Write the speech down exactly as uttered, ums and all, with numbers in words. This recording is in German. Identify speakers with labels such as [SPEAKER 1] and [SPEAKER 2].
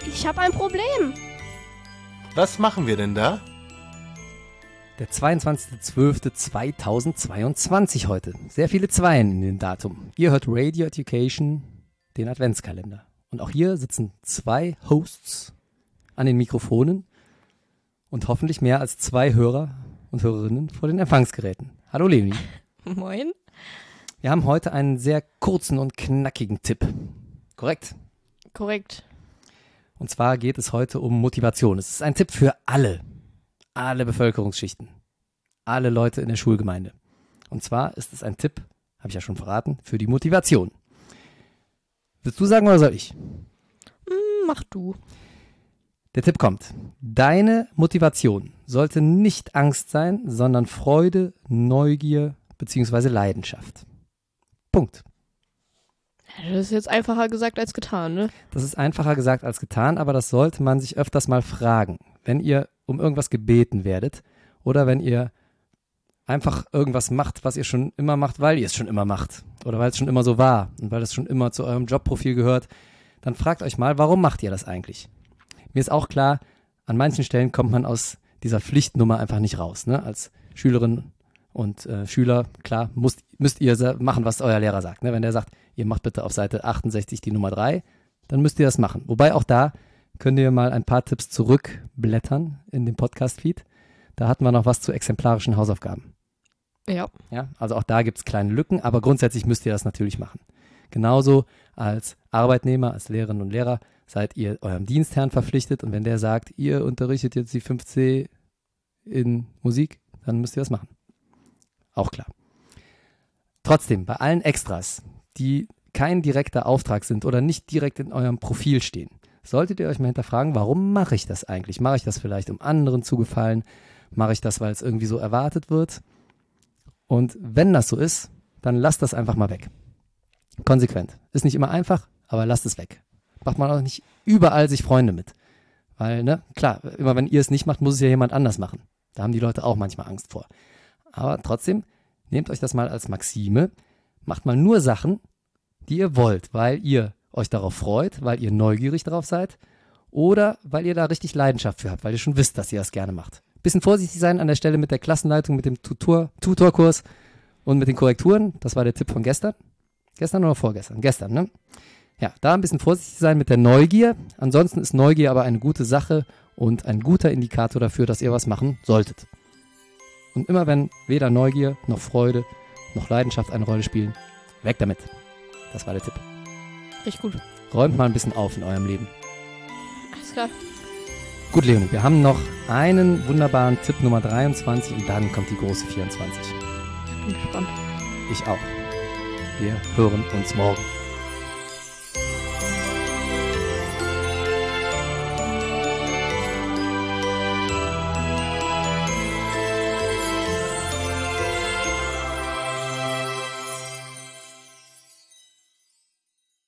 [SPEAKER 1] Ich habe ein Problem.
[SPEAKER 2] Was machen wir denn da?
[SPEAKER 3] Der zweiundzwanzigster zwölfter zweitausendzweiundzwanzig heute. Sehr viele Zweien in dem Datum. Ihr hört Radio Education, den Adventskalender. Und auch hier sitzen zwei Hosts an den Mikrofonen und hoffentlich mehr als zwei Hörer und Hörerinnen vor den Empfangsgeräten. Hallo Leonie.
[SPEAKER 1] Moin.
[SPEAKER 3] Wir haben heute einen sehr kurzen und knackigen Tipp. Korrekt?
[SPEAKER 1] Korrekt.
[SPEAKER 3] Und zwar geht es heute um Motivation. Es ist ein Tipp für alle, alle Bevölkerungsschichten, alle Leute in der Schulgemeinde. Und zwar ist es ein Tipp, habe ich ja schon verraten, für die Motivation. Willst du sagen oder soll ich?
[SPEAKER 1] Hm, mach du.
[SPEAKER 3] Der Tipp kommt. Deine Motivation sollte nicht Angst sein, sondern Freude, Neugier bzw. Leidenschaft. Punkt.
[SPEAKER 1] Das ist jetzt einfacher gesagt als getan, ne?
[SPEAKER 3] Das ist einfacher gesagt als getan, aber das sollte man sich öfters mal fragen. Wenn ihr um irgendwas gebeten werdet oder wenn ihr einfach irgendwas macht, was ihr schon immer macht, weil ihr es schon immer macht oder weil es schon immer so war und weil es schon immer zu eurem Jobprofil gehört, dann fragt euch mal, warum macht ihr das eigentlich? Mir ist auch klar, an manchen Stellen kommt man aus dieser Pflichtnummer einfach nicht raus. Ne? Als Schülerin und äh, Schüler, klar, müsst, müsst ihr machen, was euer Lehrer sagt. Ne? Wenn der sagt, ihr macht bitte auf Seite achtundsechzig die Nummer drei, dann müsst ihr das machen. Wobei auch da könnt ihr mal ein paar Tipps zurückblättern in dem Podcast-Feed. Da hatten wir noch was zu exemplarischen Hausaufgaben.
[SPEAKER 1] Ja.
[SPEAKER 3] Ja, also auch da gibt es kleine Lücken, aber grundsätzlich müsst ihr das natürlich machen. Genauso als Arbeitnehmer, als Lehrerinnen und Lehrer seid ihr eurem Dienstherrn verpflichtet und wenn der sagt, ihr unterrichtet jetzt die fünf C in Musik, dann müsst ihr das machen. Auch klar. Trotzdem, bei allen Extras, die kein direkter Auftrag sind oder nicht direkt in eurem Profil stehen, solltet ihr euch mal hinterfragen, warum mache ich das eigentlich? Mache ich das vielleicht, um anderen zu gefallen? Mache ich das, weil es irgendwie so erwartet wird? Und wenn das so ist, dann lasst das einfach mal weg. Konsequent. Ist nicht immer einfach, aber lasst es weg. Macht man auch nicht überall sich Freunde mit. Weil, ne, klar, immer wenn ihr es nicht macht, muss es ja jemand anders machen. Da haben die Leute auch manchmal Angst vor. Aber trotzdem, nehmt euch das mal als Maxime. Macht mal nur Sachen, die ihr wollt, weil ihr euch darauf freut, weil ihr neugierig darauf seid oder weil ihr da richtig Leidenschaft für habt, weil ihr schon wisst, dass ihr das gerne macht. Bisschen vorsichtig sein an der Stelle mit der Klassenleitung, mit dem Tutor, Tutorkurs und mit den Korrekturen. Das war der Tipp von gestern. Gestern oder vorgestern? Gestern, ne? Ja, da ein bisschen vorsichtig sein mit der Neugier. Ansonsten ist Neugier aber eine gute Sache und ein guter Indikator dafür, dass ihr was machen solltet. Und immer wenn weder Neugier noch Freude noch Leidenschaft eine Rolle spielen, weg damit. Das war der Tipp.
[SPEAKER 1] Richtig gut.
[SPEAKER 3] Räumt mal ein bisschen auf in eurem Leben.
[SPEAKER 1] Alles klar.
[SPEAKER 3] Gut, Leonie, wir haben noch einen wunderbaren Tipp Nummer dreiundzwanzig und dann kommt die große vierundzwanzig.
[SPEAKER 1] Ich bin gespannt.
[SPEAKER 3] Ich auch. Wir hören uns morgen.